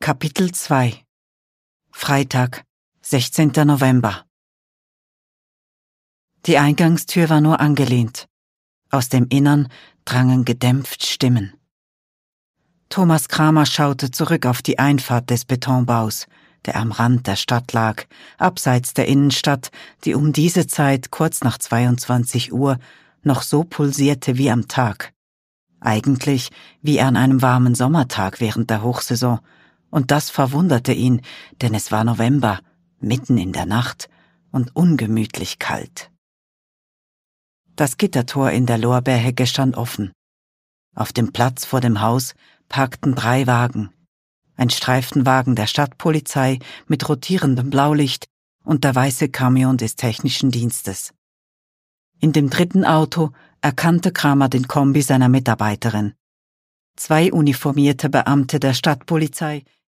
Kapitel 2 Freitag, 16. November. Die Eingangstür war nur angelehnt. Aus dem Innern drangen gedämpft Stimmen. Thomas Kramer schaute zurück auf die Einfahrt des Betonbaus, der am Rand der Stadt lag, abseits der Innenstadt, die um diese Zeit, kurz nach 22 Uhr, noch so pulsierte wie am Tag. Eigentlich wie an einem warmen Sommertag während der Hochsaison. Und das verwunderte ihn, denn es war November, mitten in der Nacht und ungemütlich kalt. Das Gittertor in der Lorbeerhecke stand offen. Auf dem Platz vor dem Haus parkten 3 Wagen. Ein Streifenwagen der Stadtpolizei mit rotierendem Blaulicht und der weiße Camion des technischen Dienstes. In dem 3. Auto erkannte Kramer den Kombi seiner Mitarbeiterin. 2 uniformierte Beamte der Stadtpolizei